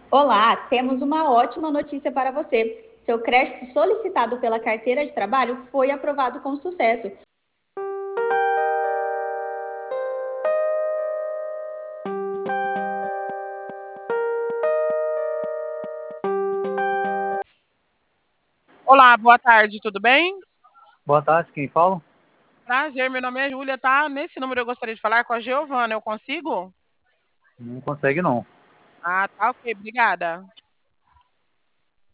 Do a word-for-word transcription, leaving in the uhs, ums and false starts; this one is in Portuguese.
Olá, temos uma ótima notícia para você. Seu crédito solicitado pela carteira de trabalho foi aprovado com sucesso. Olá, boa tarde, tudo bem? Boa tarde, quem fala? Prazer, meu nome é Júlia, tá? Nesse número eu gostaria de falar com a Giovana, eu consigo? Não consegue não. Ah, tá, ok, obrigada.